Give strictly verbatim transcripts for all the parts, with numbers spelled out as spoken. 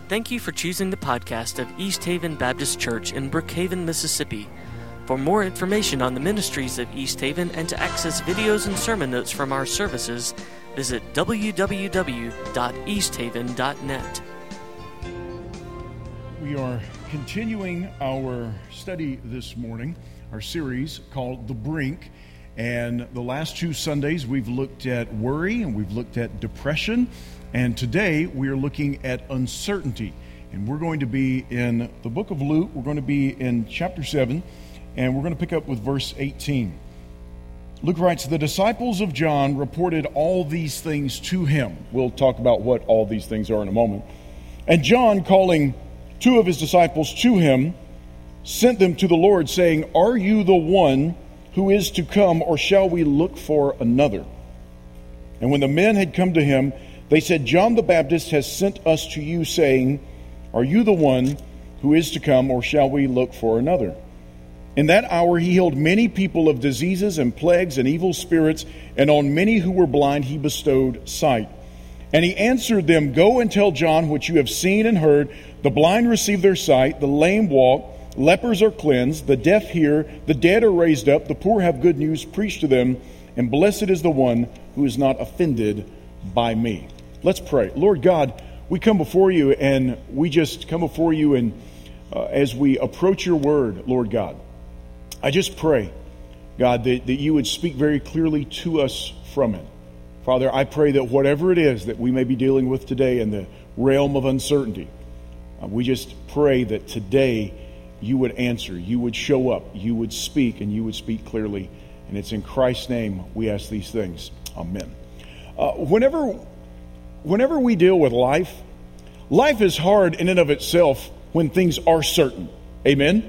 Thank you for choosing the podcast of East Haven Baptist Church in Brookhaven, Mississippi. For more information on the ministries of East Haven and to access videos and sermon notes from our services, visit w w w dot east haven dot net. We are continuing our study this morning, our series called The Brink. And the last two Sundays we've looked at worry and we've looked at depression. And today we are looking at uncertainty. And we're going to be in the book of Luke. We're going to be in chapter seven. And we're going to pick up with verse eighteen. Luke writes, "The disciples of John reported all these things to him." We'll talk about what all these things are in a moment. "And John, calling two of his disciples to him, sent them to the Lord, saying, 'Are you the one who is to come, or shall we look for another?' And when the men had come to him, they said, 'John the Baptist has sent us to you, saying, Are you the one who is to come, or shall we look for another?' In that hour he healed many people of diseases and plagues and evil spirits, and on many who were blind he bestowed sight. And he answered them, 'Go and tell John what you have seen and heard. The blind receive their sight, the lame walk, lepers are cleansed, the deaf hear, the dead are raised up, the poor have good news preached to them, and blessed is the one who is not offended by me.'" Let's pray. Lord God, we come before you, and we just come before you, and uh, as we approach your word, Lord God, I just pray, God, that, that you would speak very clearly to us from it. Father, I pray that whatever it is that we may be dealing with today in the realm of uncertainty, uh, we just pray that today you would answer, you would show up, you would speak, and you would speak clearly. And it's in Christ's name we ask these things. Amen. Uh, whenever, whenever we deal with life, life is hard in and of itself when things are certain. Amen?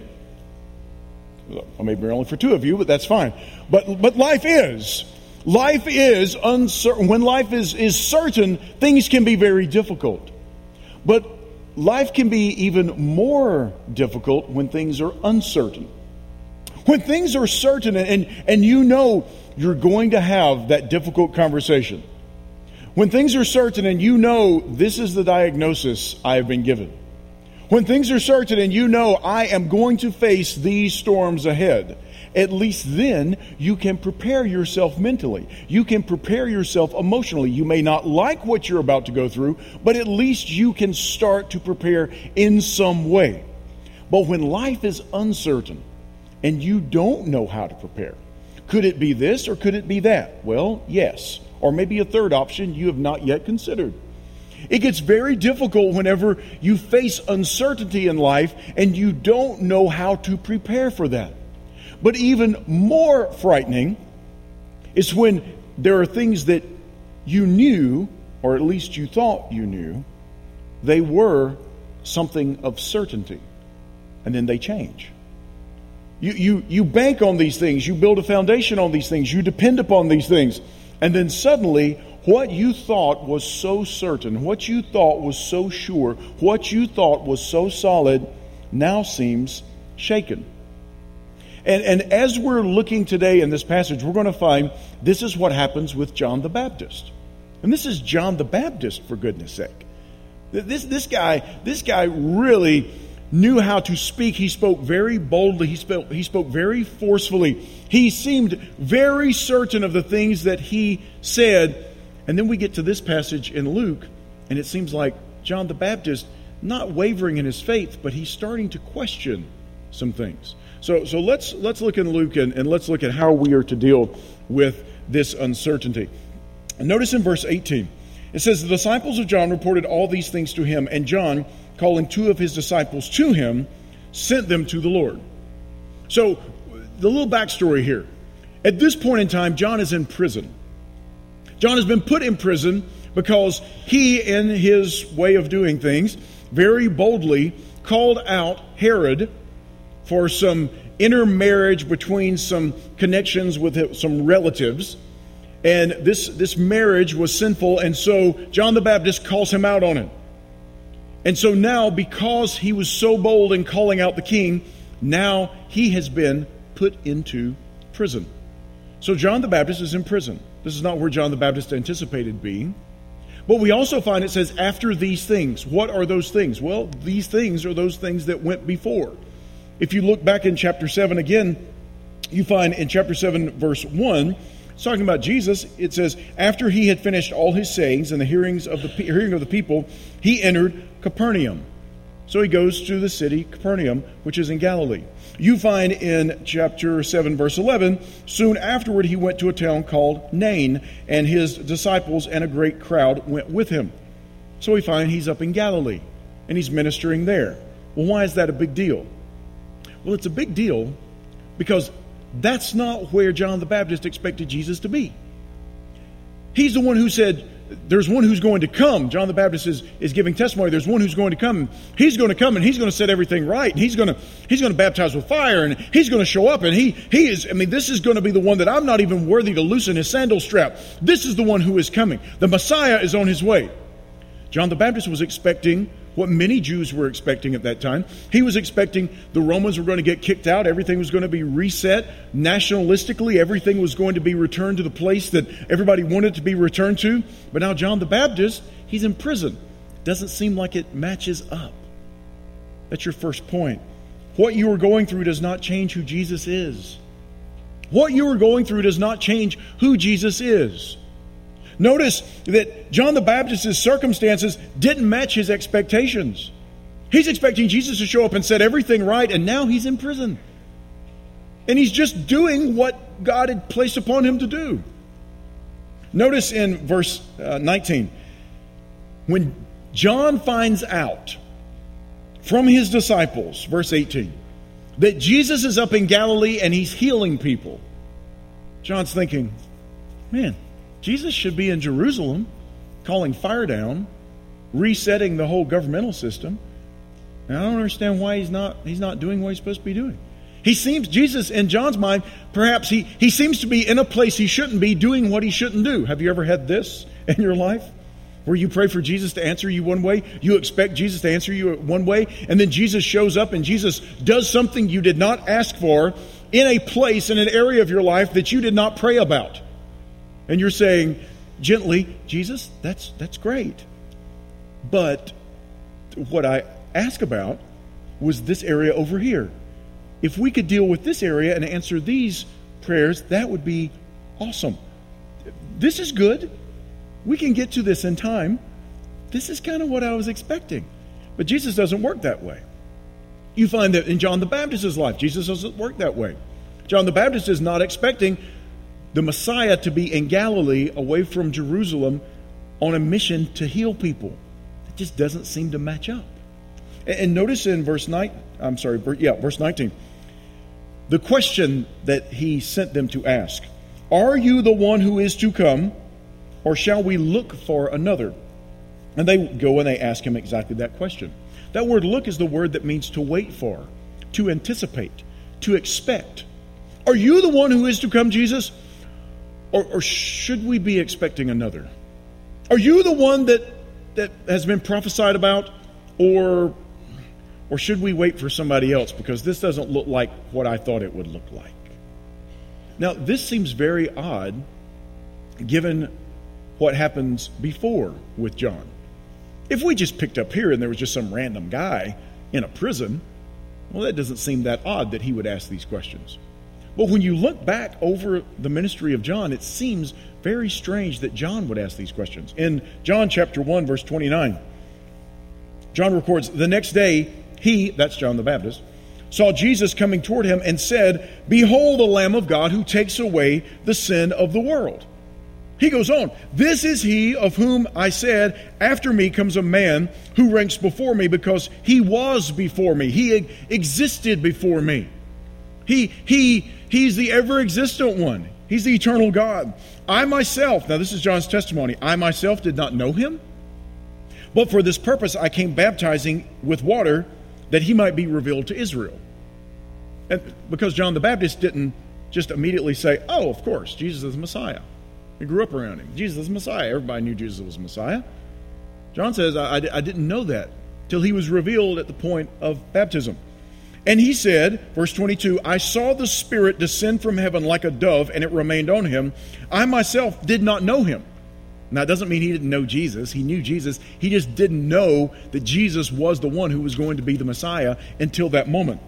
I may be only for two of you, but that's fine. But but life is. Life is uncertain. When life is, is certain, things can be very difficult. But life can be even more difficult when things are uncertain. When things are certain and, and you know you're going to have that difficult conversation. When things are certain and you know this is the diagnosis I have been given. When things are certain and you know I am going to face these storms ahead, at least then you can prepare yourself mentally. You can prepare yourself emotionally. You may not like what you're about to go through, but at least you can start to prepare in some way. But when life is uncertain and you don't know how to prepare, could it be this or could it be that? Well, yes. Or maybe a third option you have not yet considered. It gets very difficult whenever you face uncertainty in life and you don't know how to prepare for that. But even more frightening is when there are things that you knew, or at least you thought you knew, they were something of certainty, and then they change. You, you, you bank on these things, you build a foundation on these things, you depend upon these things, and then suddenly what you thought was so certain, what you thought was so sure, what you thought was so solid, now seems shaken. And, and as we're looking today in this passage, we're going to find this is what happens with John the Baptist. And this is John the Baptist, for goodness sake. This, this guy, this guy really knew how to speak. He spoke very boldly. He spoke, he spoke very forcefully. He seemed very certain of the things that he said. And then we get to this passage in Luke, and it seems like John the Baptist, not wavering in his faith, but he's starting to question some things. So so let's let's look in Luke, and, and let's look at how we are to deal with this uncertainty. And notice in verse eighteen, it says, "The disciples of John reported all these things to him, and John, calling two of his disciples to him, sent them to the Lord." So the little backstory here. At this point in time, John is in prison. John has been put in prison because he, in his way of doing things, very boldly called out Herod for some intermarriage between some connections with some relatives. And this, this marriage was sinful, and so John the Baptist calls him out on it. And so now, because he was so bold in calling out the king, now he has been put into prison. So John the Baptist is in prison. This is not where John the Baptist anticipated being. But we also find it says, after these things. What are those things? Well, these things are those things that went before. If you look back in chapter seven again, you find in chapter seven, verse one, it's talking about Jesus. It says, after he had finished all his sayings and the hearings of the hearing of the people, he entered Capernaum. So he goes to the city Capernaum, which is in Galilee. You find in chapter seven, verse eleven, soon afterward he went to a town called Nain, and his disciples and a great crowd went with him. So we find he's up in Galilee, and he's ministering there. Well, why is that a big deal? Well, it's a big deal because that's not where John the Baptist expected Jesus to be. He's the one who said, there's one who's going to come. John the Baptist is, is giving testimony. There's one who's going to come. He's going to come and he's going to set everything right. And he's going to he's going to baptize with fire, and he's going to show up. And he he is. I mean, this is going to be the one that I'm not even worthy to loosen his sandal strap. This is the one who is coming. The Messiah is on his way. John the Baptist was expecting what many Jews were expecting at that time. He was expecting the Romans were going to get kicked out. Everything was going to be reset. Nationalistically, everything was going to be returned to the place that everybody wanted to be returned to. But now John the Baptist, he's in prison. Doesn't seem like it matches up. That's your first point. What you are going through does not change who Jesus is. What you are going through does not change who Jesus is. Notice that John the Baptist's circumstances didn't match his expectations. He's expecting Jesus to show up and set everything right, and now he's in prison. And he's just doing what God had placed upon him to do. Notice in verse uh, nineteen, when John finds out from his disciples, verse eighteen, that Jesus is up in Galilee and he's healing people, John's thinking, man, Jesus should be in Jerusalem, calling fire down, resetting the whole governmental system. And I don't understand why he's not he's not doing what he's supposed to be doing. He seems, Jesus, in John's mind, perhaps he, he seems to be in a place he shouldn't be, doing what he shouldn't do. Have you ever had this in your life? Where you pray for Jesus to answer you one way, you expect Jesus to answer you one way, and then Jesus shows up and Jesus does something you did not ask for in a place, in an area of your life that you did not pray about. And you're saying gently, Jesus, that's that's great. But what I asked about was this area over here. If we could deal with this area and answer these prayers, that would be awesome. This is good. We can get to this in time. This is kind of what I was expecting. But Jesus doesn't work that way. You find that in John the Baptist's life, Jesus doesn't work that way. John the Baptist is not expecting the Messiah to be in Galilee, away from Jerusalem, on a mission to heal people. It just doesn't seem to match up. And notice in verse nine, I'm sorry, yeah, verse nineteen, the question that he sent them to ask: are you the one who is to come, or shall we look for another? And they go and they ask him exactly that question. That word "look" is the word that means to wait for, to anticipate, to expect. Are you the one who is to come, Jesus? Or, or should we be expecting another? Are you the one that, that has been prophesied about? Or, or should we wait for somebody else? Because this doesn't look like what I thought it would look like. Now, this seems very odd given what happens before with John. If we just picked up here and there was just some random guy in a prison, well, that doesn't seem that odd that he would ask these questions. But when you look back over the ministry of John, it seems very strange that John would ask these questions. In John chapter one, verse twenty-nine, John records, the next day he, that's John the Baptist, saw Jesus coming toward him and said, behold the Lamb of God who takes away the sin of the world. He goes on, this is he of whom I said, after me comes a man who ranks before me because he was before me. He existed before me. He, he, he's the ever-existent one. He's the eternal God. I myself, now this is John's testimony, I myself did not know him, but for this purpose I came baptizing with water that he might be revealed to Israel. And because John the Baptist didn't just immediately say, oh, of course, Jesus is the Messiah. We grew up around him. Jesus is the Messiah. Everybody knew Jesus was the Messiah. John says, I, I, I didn't know that till he was revealed at the point of baptism. And he said, verse twenty-two, I saw the Spirit descend from heaven like a dove, and it remained on him. I myself did not know him. Now, it doesn't mean he didn't know Jesus. He knew Jesus. He just didn't know that Jesus was the one who was going to be the Messiah until that moment.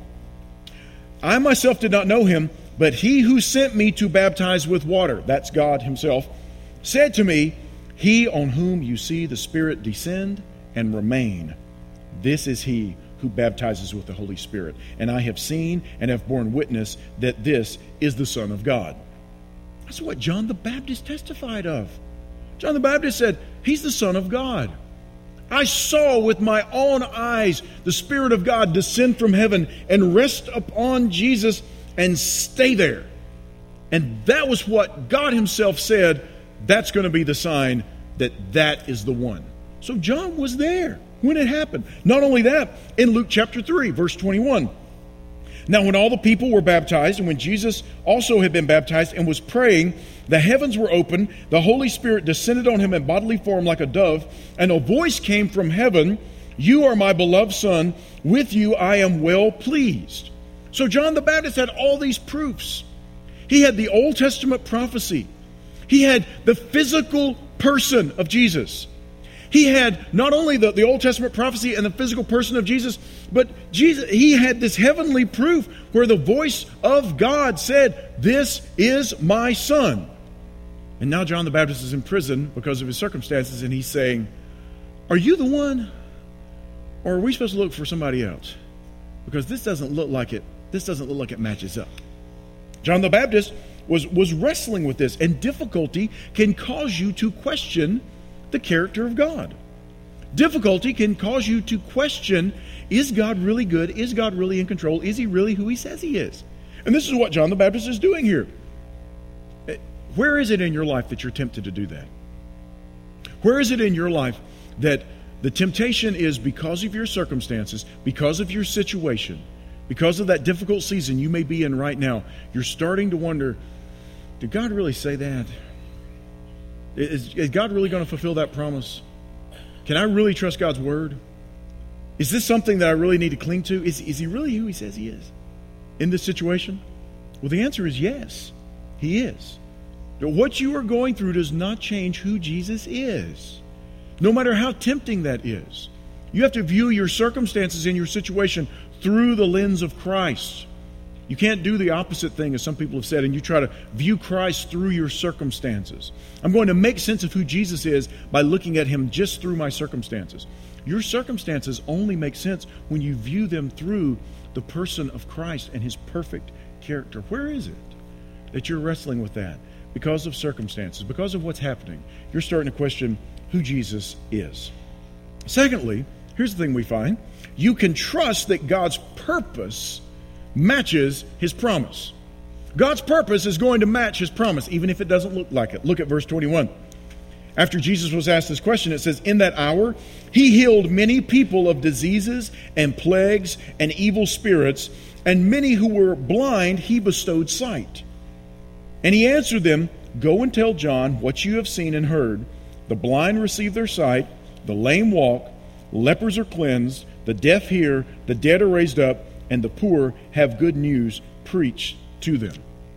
I myself did not know him, but he who sent me to baptize with water, that's God himself, said to me, he on whom you see the Spirit descend and remain, this is he who baptizes with the Holy Spirit. And I have seen and have borne witness that this is the Son of God. That's what John the Baptist testified of. John the Baptist said, he's the Son of God. I saw with my own eyes the Spirit of God descend from heaven and rest upon Jesus and stay there. And that was what God himself said, that's going to be the sign that that is the one. So John was there when it happened. Not only that, in Luke chapter three, verse twenty-one. Now when all the people were baptized, and when Jesus also had been baptized and was praying, the heavens were opened, the Holy Spirit descended on him in bodily form like a dove, and a voice came from heaven, you are my beloved Son, with you I am well pleased. So John the Baptist had all these proofs. He had the Old Testament prophecy. He had the physical person of Jesus. He had not only the, the Old Testament prophecy and the physical person of Jesus, but Jesus, he had this heavenly proof where the voice of God said, this is my Son. And now John the Baptist is in prison because of his circumstances, and he's saying, are you the one? Or are we supposed to look for somebody else? Because this doesn't look like it. This doesn't look like it matches up. John the Baptist was, was wrestling with this, and difficulty can cause you to question the character of God. Difficulty can cause you to question, is God really good? Is God really in control? Is he really who he says he is? And this is what John the Baptist is doing here. Where is it in your life that you're tempted to do that? Where is it in your life that the temptation is because of your circumstances, because of your situation, because of that difficult season you may be in right now, you're starting to wonder, did God really say that? Is, is God really going to fulfill that promise? Can I really trust God's word? Is this something that I really need to cling to? Is, is he really who he says he is in this situation? Well, the answer is yes, he is. But what you are going through does not change who Jesus is, no matter how tempting that is. You have to view your circumstances and your situation through the lens of Christ. You can't do the opposite thing, as some people have said, and you try to view Christ through your circumstances. I'm going to make sense of who Jesus is by looking at him just through my circumstances. Your circumstances only make sense when you view them through the person of Christ and his perfect character. Where is it that you're wrestling with that? Because of circumstances, because of what's happening, you're starting to question who Jesus is. Secondly, here's the thing we find. You can trust that God's purpose matches his promise. God's purpose is going to match his promise, even if it doesn't look like it. Look at verse twenty-one. After Jesus was asked this question, it says, in that hour, he healed many people of diseases and plagues and evil spirits, and many who were blind he bestowed sight. And he answered them, go and tell John what you have seen and heard. The blind receive their sight, the lame walk, lepers are cleansed, the deaf hear, the dead are raised up, and the poor have good news preached to them.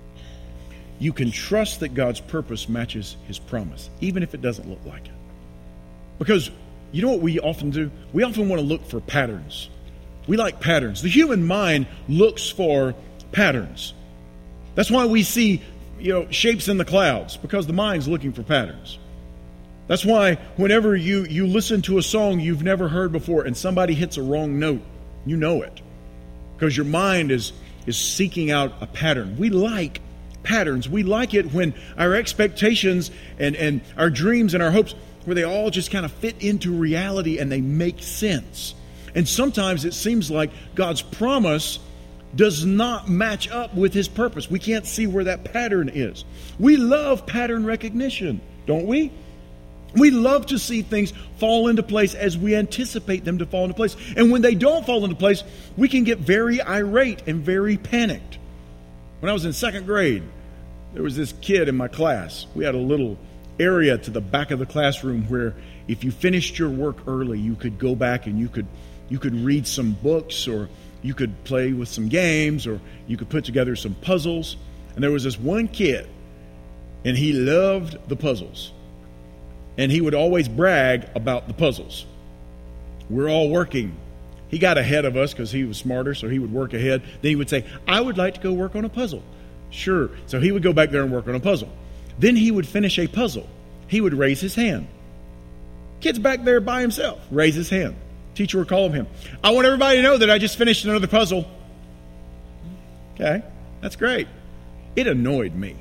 You can trust that God's purpose matches his promise, even if it doesn't look like it. Because you know what we often do? We often want to look for patterns. We like patterns. The human mind looks for patterns. That's why we see, you know, shapes in the clouds, because the mind's looking for patterns. That's why whenever you, you listen to a song you've never heard before and somebody hits a wrong note, you know it. Because your mind is, is seeking out a pattern. We like patterns. We like it when our expectations and, and our dreams and our hopes, where they all just kind of fit into reality and they make sense. And sometimes it seems like God's promise does not match up with his purpose. We can't see where that pattern is. We love pattern recognition, don't we? We love to see things fall into place as we anticipate them to fall into place. And when they don't fall into place, we can get very irate and very panicked. When I was in second grade, there was this kid in my class. We had a little area to the back of the classroom where if you finished your work early, you could go back and you could you could read some books, or you could play with some games, or you could put together some puzzles. And there was this one kid, and he loved the puzzles. and he would always brag about the puzzles. We're all working. He got ahead of us because he was smarter, so he would work ahead. Then he would say, I would like to go work on a puzzle. Sure. So he would go back there and work on a puzzle. Then he would finish a puzzle. He would raise his hand. Kid's back there by himself. Raise his hand. Teacher would call him. I want everybody to know that I just finished another puzzle. Okay, that's great. It annoyed me.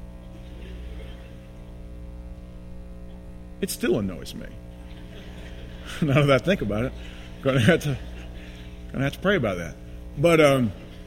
It still annoys me. Now that I think about it, I'm gonna have to, gonna have to pray about that. But um,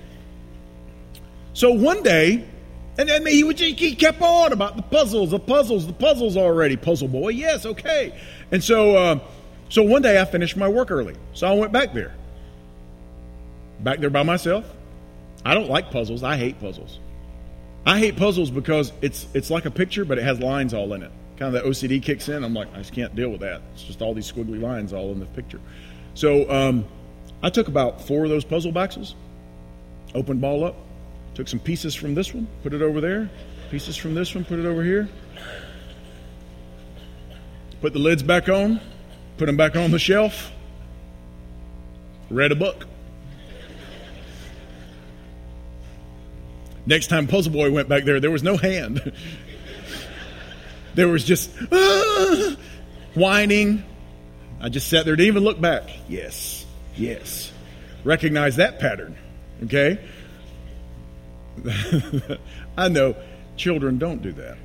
so one day, and then he would he kept on about the puzzles, the puzzles, the puzzles already. Puzzle boy, yes, okay. And so, uh, so one day I finished my work early, so I went back there, back there by myself. I don't like puzzles. I hate puzzles. I hate puzzles because it's it's like a picture, but it has lines all in it. Kind of that O C D kicks in. I'm like, I just can't deal with that. It's just all these squiggly lines all in the picture. So um, I took about four of those puzzle boxes, opened ball up, took some pieces from this one, put it over there, pieces from this one, put it over here, put the lids back on, put them back on the shelf, read a book. Next time Puzzle Boy went back there, there was no hand. There was just ah, whining. I just sat there, didn't even look back. Yes, yes. Recognize that pattern, okay? I know children don't do that.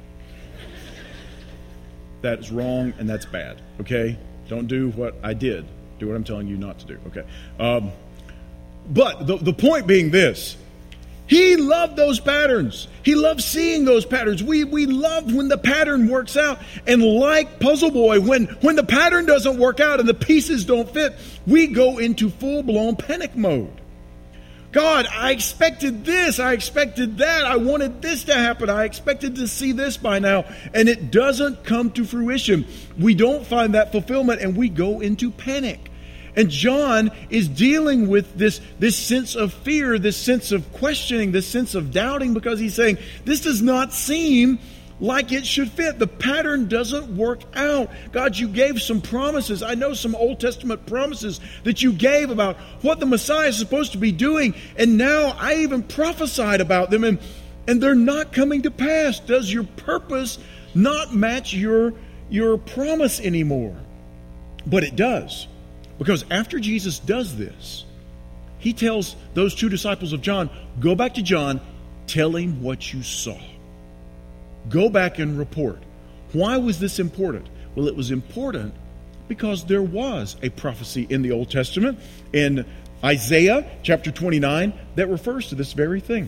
That is wrong and that's bad, okay? Don't do what I did. Do what I'm telling you not to do, okay? Um, but the, the point being this. He loved those patterns. He loved seeing those patterns. We we love when the pattern works out. And like Puzzle Boy, when, when the pattern doesn't work out and the pieces don't fit, we go into full-blown panic mode. God, I expected this. I expected that. I wanted this to happen. I expected to see this by now. And it doesn't come to fruition. We don't find that fulfillment and we go into panic. And John is dealing with this, this sense of fear, this sense of questioning, this sense of doubting, because he's saying, this does not seem like it should fit. The pattern doesn't work out. God, you gave some promises. I know some Old Testament promises that you gave about what the Messiah is supposed to be doing. And now I even prophesied about them, and, and they're not coming to pass. Does your purpose not match your, your promise anymore? But it does. Because after Jesus does this, he tells those two disciples of John, go back to John, tell him what you saw. Go back and report. Why was this important? Well, it was important because there was a prophecy in the Old Testament in Isaiah chapter twenty-nine that refers to this very thing.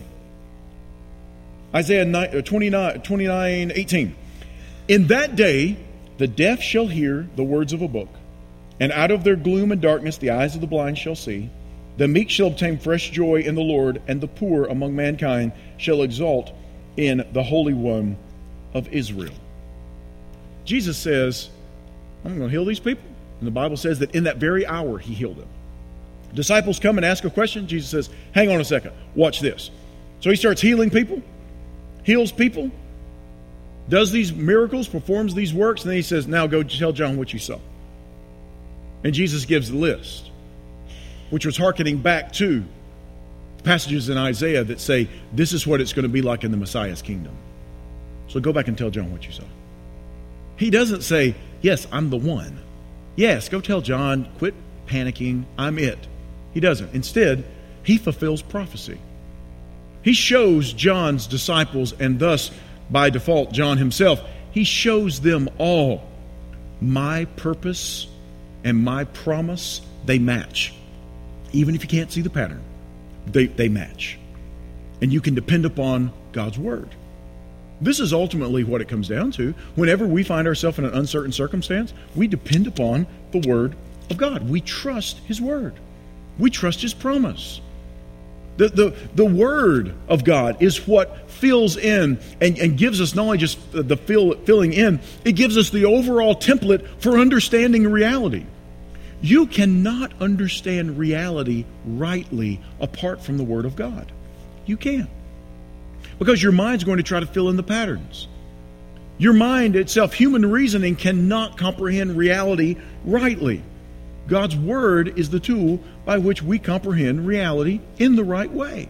Isaiah twenty-nine eighteen. In that day, the deaf shall hear the words of a book. And out of their gloom and darkness the eyes of the blind shall see. The meek shall obtain fresh joy in the Lord, and the poor among mankind shall exult in the Holy One of Israel. Jesus says, I'm going to heal these people. And the Bible says that in that very hour he healed them. Disciples come and ask a question. Jesus says, hang on a second. Watch this. So he starts healing people, heals people, does these miracles, performs these works, and then he says, now go tell John what you saw. And Jesus gives the list, which was hearkening back to passages in Isaiah that say, this is what it's going to be like in the Messiah's kingdom. So go back and tell John what you saw. He doesn't say, yes, I'm the one. Yes, go tell John, quit panicking, I'm it. He doesn't. Instead, he fulfills prophecy. He shows John's disciples, and thus, by default, John himself, he shows them all my purpose and my promise, they match. Even if you can't see the pattern, they, they match. And you can depend upon God's word. This is ultimately what it comes down to. Whenever we find ourselves in an uncertain circumstance, we depend upon the word of God. We trust his word. We trust his promise. The, the, the word of God is what fills in and, and gives us not only just the fill, filling in, it gives us the overall template for understanding reality. You cannot understand reality rightly apart from the Word of God. You can't. Because your mind's going to try to fill in the patterns. Your mind itself, human reasoning, cannot comprehend reality rightly. God's Word is the tool by which we comprehend reality in the right way.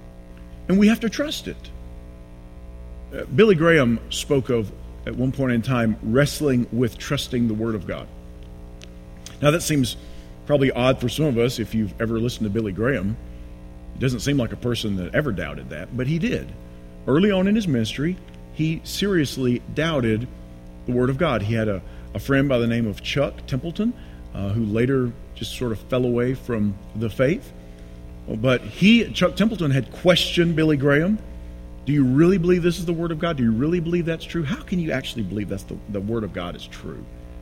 And we have to trust it. Uh, Billy Graham spoke of, at one point in time, wrestling with trusting the Word of God. Now that seems probably odd for some of us if you've ever listened to Billy Graham. It doesn't seem like a person that ever doubted that, but he did. Early on in his ministry, he seriously doubted the Word of God. He had a, a friend by the name of Chuck Templeton, uh, who later just sort of fell away from the faith. But he, Chuck Templeton, had questioned Billy Graham. Do you really believe this is the Word of God? Do you really believe that's true? How can you actually believe that's the, the Word of God is true?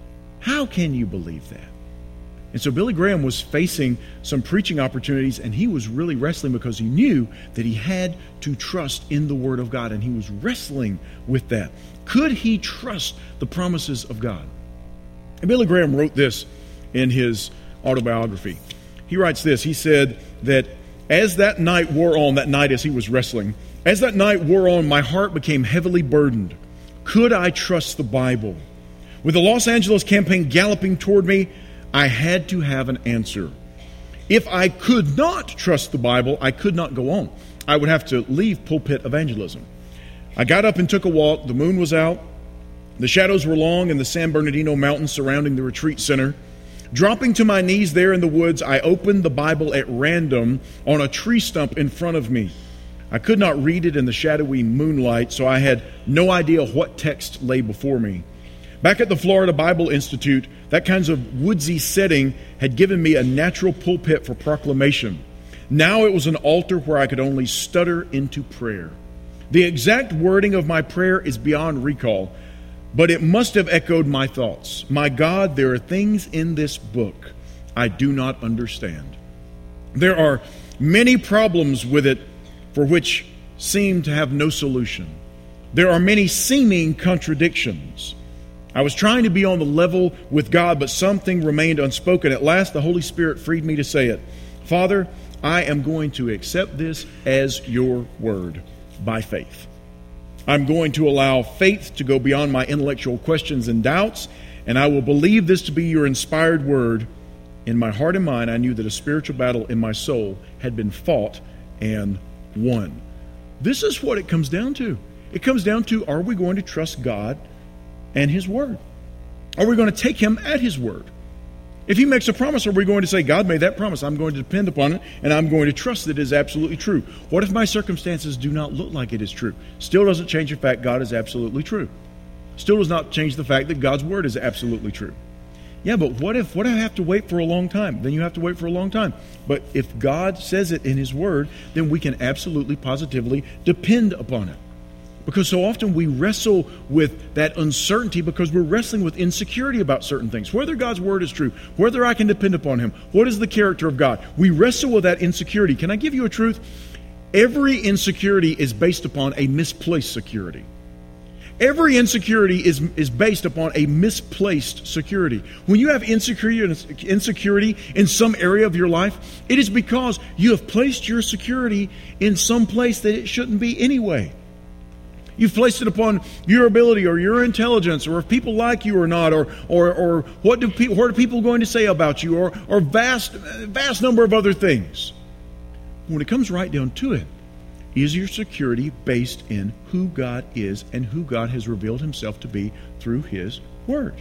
How can you believe that? And so Billy Graham was facing some preaching opportunities, and he was really wrestling because he knew that he had to trust in the Word of God, and he was wrestling with that. Could he trust the promises of God? And Billy Graham wrote this in his autobiography. He writes this. He said that as that night wore on, that night as he was wrestling, as that night wore on, my heart became heavily burdened. Could I trust the Bible? With the Los Angeles campaign galloping toward me, I had to have an answer. If I could not trust the Bible, I could not go on. I would have to leave pulpit evangelism. I got up and took a walk. The moon was out. The shadows were long in the San Bernardino Mountains surrounding the retreat center. Dropping to my knees there in the woods, I opened the Bible at random on a tree stump in front of me. I could not read it in the shadowy moonlight, so I had no idea what text lay before me. Back at the Florida Bible Institute, that kind of woodsy setting had given me a natural pulpit for proclamation. Now it was an altar where I could only stutter into prayer. The exact wording of my prayer is beyond recall, but it must have echoed my thoughts. My God, there are things in this book I do not understand. There are many problems with it for which seem to have no solution. There are many seeming contradictions. I was trying to be on the level with God, but something remained unspoken. At last, the Holy Spirit freed me to say it. Father, I am going to accept this as your word by faith. I'm going to allow faith to go beyond my intellectual questions and doubts, and I will believe this to be your inspired word. In my heart and mind, I knew that a spiritual battle in my soul had been fought and won. This is what it comes down to. It comes down to, are we going to trust God and His Word? Are we going to take Him at His Word? If He makes a promise, are we going to say, God made that promise, I'm going to depend upon it, and I'm going to trust that it is absolutely true? What if my circumstances do not look like it is true? Still doesn't change the fact God is absolutely true. Still does not change the fact that God's Word is absolutely true. Yeah, but what if what if I have to wait for a long time? Then you have to wait for a long time. But if God says it in His Word, then we can absolutely, positively depend upon it. Because so often we wrestle with that uncertainty because we're wrestling with insecurity about certain things. Whether God's Word is true, whether I can depend upon Him, what is the character of God? We wrestle with that insecurity. Can I give you a truth? Every insecurity is based upon a misplaced security. Every insecurity is, is based upon a misplaced security. When you have insecurity, insecurity in some area of your life, it is because you have placed your security in some place that it shouldn't be anyway. You've placed it upon your ability or your intelligence, or if people like you or not, or or or what do people what are people going to say about you, or or vast vast number of other things. When it comes right down to it, is your security based in who God is and who God has revealed Himself to be through His Word?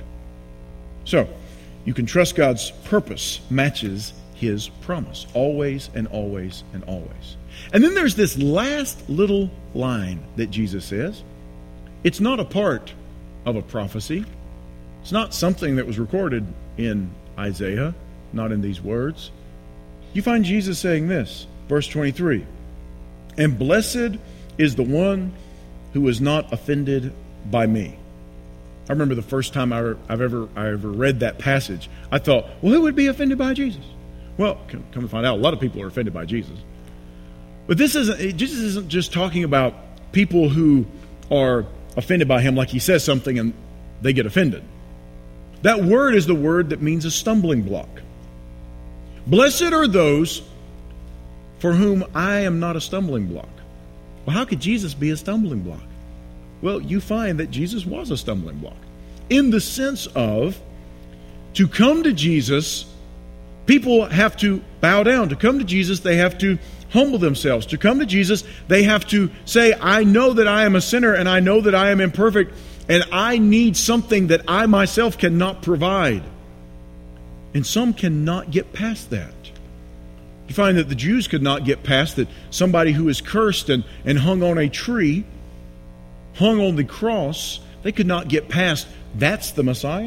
So, you can trust God's purpose matches His promise, always and always and always. And then there's this last little line that Jesus says. It's not a part of a prophecy. It's not something that was recorded in Isaiah, not in these words. You find Jesus saying this, verse twenty-three, and blessed is the one who is not offended by me. I remember the first time I, I've ever I ever read that passage, I thought, well, who would be offended by Jesus? Well, come to find out, a lot of people are offended by Jesus. But this isn't, Jesus isn't just talking about people who are offended by Him, like He says something and they get offended. That word is the word that means a stumbling block. Blessed are those for whom I am not a stumbling block. Well, how could Jesus be a stumbling block? Well, you find that Jesus was a stumbling block. In the sense of, to come to Jesus, people have to bow down. To come to Jesus, they have to humble themselves. To come to Jesus, they have to say, I know that I am a sinner and I know that I am imperfect and I need something that I myself cannot provide. And some cannot get past that. You find that the Jews could not get past that somebody who is cursed and, and hung on a tree, hung on the cross, they could not get past, that's the Messiah.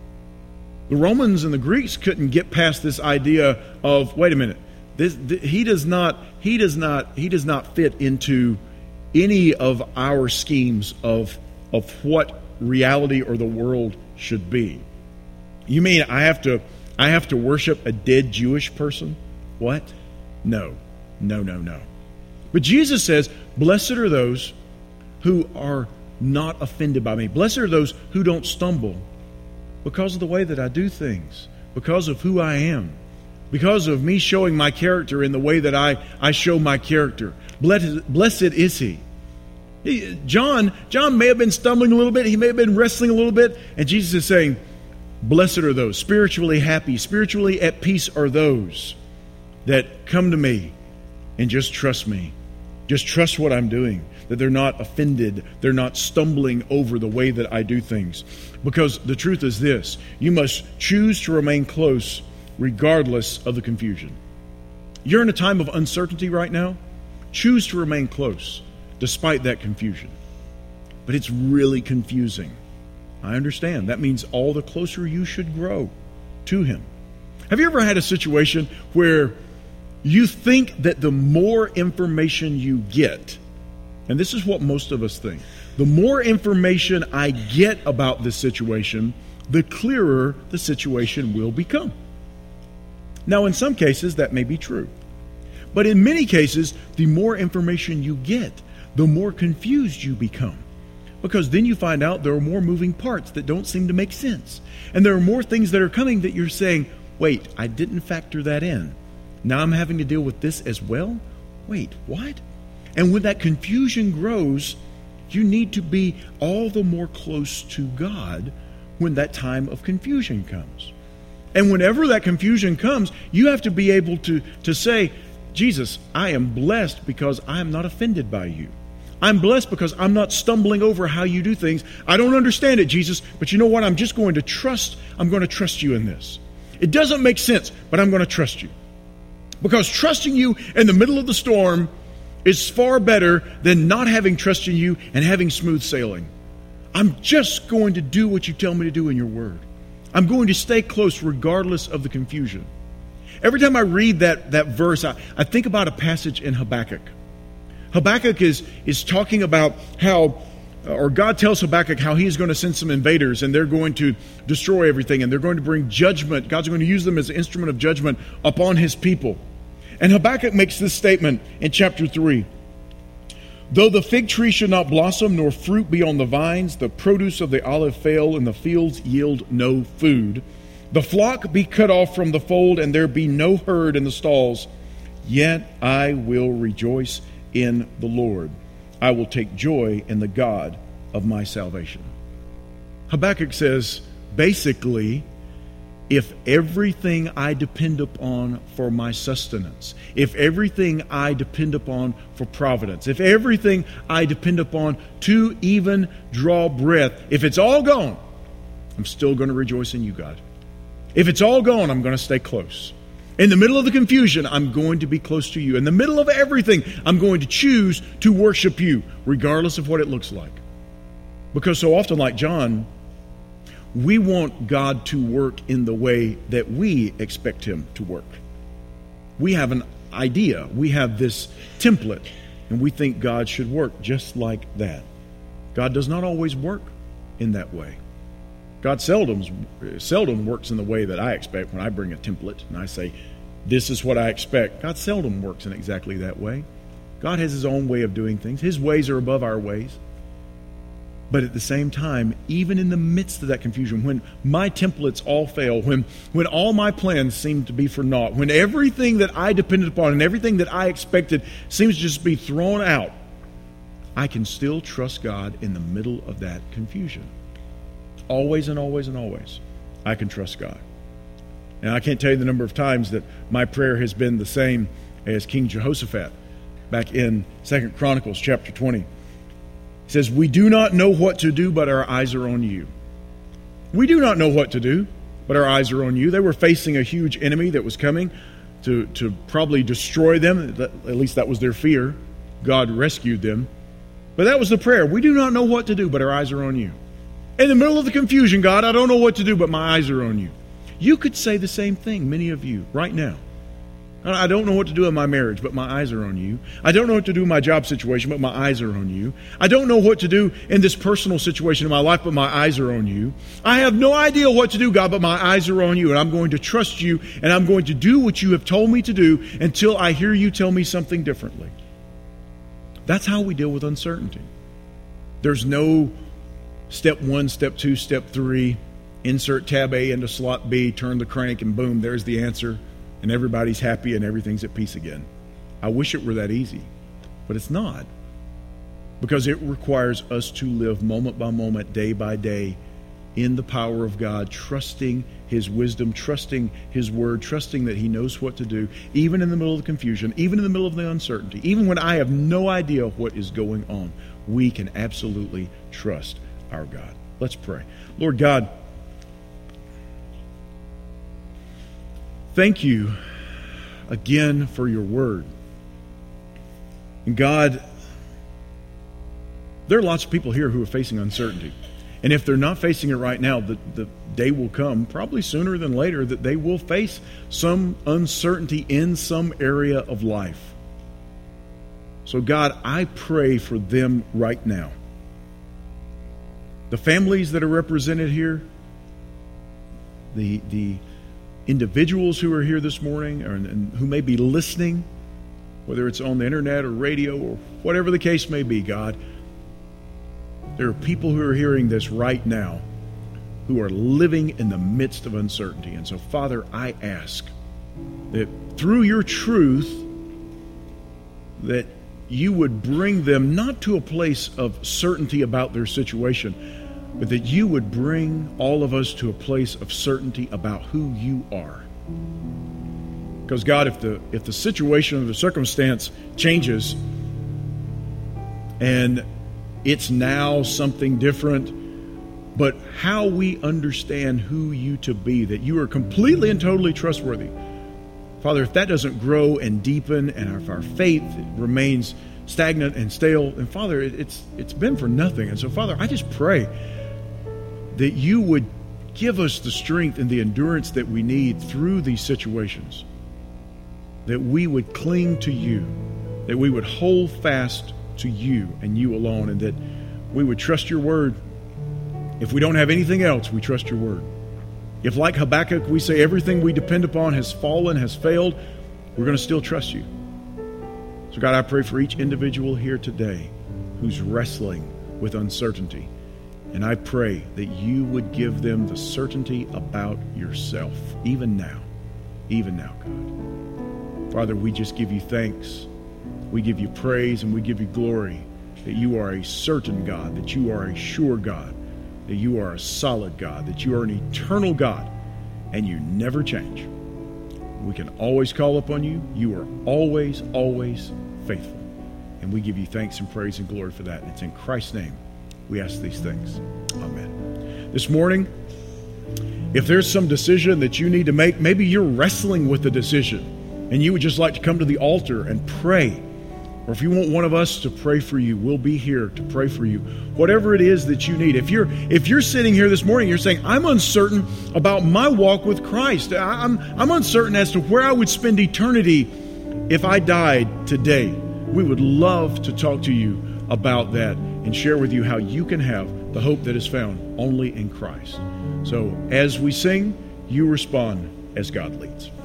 The Romans and the Greeks couldn't get past this idea of, wait a minute, this, th- he does not, he does not, he does not fit into any of our schemes of, of what reality or the world should be. You mean I have to, I have to worship a dead Jewish person? What? No, no, no, no. But Jesus says, blessed are those who are not offended by me. Blessed are those who don't stumble because of the way that I do things, because of who I am, because of me showing my character in the way that I, I show my character. Blessed, blessed is he. he. John, John may have been stumbling a little bit. He may have been wrestling a little bit. And Jesus is saying, blessed are those, spiritually happy, spiritually at peace are those that come to me and just trust me. Just trust what I'm doing. That they're not offended. They're not stumbling over the way that I do things. Because the truth is this. You must choose to remain close regardless of the confusion. You're in a time of uncertainty right now. Choose to remain close despite that confusion. But it's really confusing. I understand. That means all the closer you should grow to Him. Have you ever had a situation where you think that the more information you get, and this is what most of us think, the more information I get about this situation, the clearer the situation will become. Now, in some cases, that may be true. But in many cases, the more information you get, the more confused you become. Because then you find out there are more moving parts that don't seem to make sense. And there are more things that are coming that you're saying, wait, I didn't factor that in. Now I'm having to deal with this as well? Wait, what? And when that confusion grows, you need to be all the more close to God when that time of confusion comes. And whenever that confusion comes, you have to be able to, to say, Jesus, I am blessed because I am not offended by you. I'm blessed because I'm not stumbling over how you do things. I don't understand it, Jesus, but you know what? I'm just going to trust, I'm going to trust you in this. It doesn't make sense, but I'm going to trust you. Because trusting you in the middle of the storm is far better than not having trust in you and having smooth sailing. I'm just going to do what you tell me to do in your word. I'm going to stay close regardless of the confusion. Every time I read that, that verse, I, I think about a passage in Habakkuk. Habakkuk is, is talking about how, or God tells Habakkuk how he's going to send some invaders and they're going to destroy everything and they're going to bring judgment. God's going to use them as an instrument of judgment upon his people. And Habakkuk makes this statement in chapter three. Though the fig tree should not blossom, nor fruit be on the vines, the produce of the olive fail, and the fields yield no food, the flock be cut off from the fold, and there be no herd in the stalls, yet I will rejoice in the Lord. I will take joy in the God of my salvation. Habakkuk says, basically, if everything I depend upon for my sustenance, if everything I depend upon for providence, if everything I depend upon to even draw breath, if it's all gone, I'm still going to rejoice in you, God. If it's all gone, I'm going to stay close. In the middle of the confusion, I'm going to be close to you. In the middle of everything, I'm going to choose to worship you, regardless of what it looks like. Because so often, like John, we want God to work in the way that we expect Him to work. We have an idea. We have this template, and we think God should work just like that. God does not always work in that way. God seldom, seldom works in the way that I expect when I bring a template and I say, this is what I expect. God seldom works in exactly that way. God has His own way of doing things. His ways are above our ways. But at the same time, even in the midst of that confusion, when my templates all fail, when, when all my plans seem to be for naught, when everything that I depended upon and everything that I expected seems to just be thrown out, I can still trust God in the middle of that confusion. Always and always and always, I can trust God. And I can't tell you the number of times that my prayer has been the same as King Jehoshaphat back in Second Chronicles chapter twenty. He says, we do not know what to do, but our eyes are on you. We do not know what to do, but our eyes are on you. They were facing a huge enemy that was coming to, to probably destroy them. At least that was their fear. God rescued them. But that was the prayer. We do not know what to do, but our eyes are on you. In the middle of the confusion, God, I don't know what to do, but my eyes are on you. You could say the same thing, many of you, right now. I don't know what to do in my marriage, but my eyes are on you. I don't know what to do in my job situation, but my eyes are on you. I don't know what to do in this personal situation in my life, but my eyes are on you. I have no idea what to do, God, but my eyes are on you, and I'm going to trust you, and I'm going to do what you have told me to do until I hear you tell me something differently. That's how we deal with uncertainty. There's no step one, step two, step three, insert tab A into slot B, turn the crank, and boom, there's the answer. And everybody's happy and everything's at peace again. I wish it were that easy, but it's not. Because it requires us to live moment by moment, day by day, in the power of God, trusting His wisdom, trusting His word, trusting that He knows what to do, even in the middle of the confusion, even in the middle of the uncertainty, even when I have no idea what is going on. We can absolutely trust our God. Let's pray. Lord God, thank you again for your word. And God, there are lots of people here who are facing uncertainty. And if they're not facing it right now, the, the day will come, probably sooner than later, that they will face some uncertainty in some area of life. So God, I pray for them right now. The families that are represented here, the the individuals who are here this morning or, and who may be listening, whether it's on the internet or radio or whatever the case may be, God, there are people who are hearing this right now who are living in the midst of uncertainty. And so, Father, I ask that through your truth that you would bring them not to a place of certainty about their situation, but that you would bring all of us to a place of certainty about who you are. Because God, if the if the situation or the circumstance changes and it's now something different, but how we understand who you to be, that you are completely and totally trustworthy. Father, if that doesn't grow and deepen and if our faith remains stagnant and stale, then Father, it's it's been for nothing. And so, Father, I just pray that you would give us the strength and the endurance that we need through these situations, that we would cling to you, that we would hold fast to you and you alone, and that we would trust your word. If we don't have anything else, we trust your word. If, like Habakkuk, we say everything we depend upon has fallen, has failed, we're going to still trust you. So God, I pray for each individual here today who's wrestling with uncertainty. And I pray that you would give them the certainty about yourself, even now, even now, God. Father, we just give you thanks. We give you praise and we give you glory that you are a certain God, that you are a sure God, that you are a solid God, that you are an eternal God, and you never change. We can always call upon you. You are always, always faithful. And we give you thanks and praise and glory for that. And it's in Christ's name we ask these things. Amen. This morning, if there's some decision that you need to make, maybe you're wrestling with the decision and you would just like to come to the altar and pray, or if you want one of us to pray for you, we'll be here to pray for you. Whatever it is that you need. If you're if you're sitting here this morning, you're saying, I'm uncertain about my walk with Christ. I'm, I'm uncertain as to where I would spend eternity if I died today. We would love to talk to you about that and share with you how you can have the hope that is found only in Christ. So as we sing, you respond as God leads.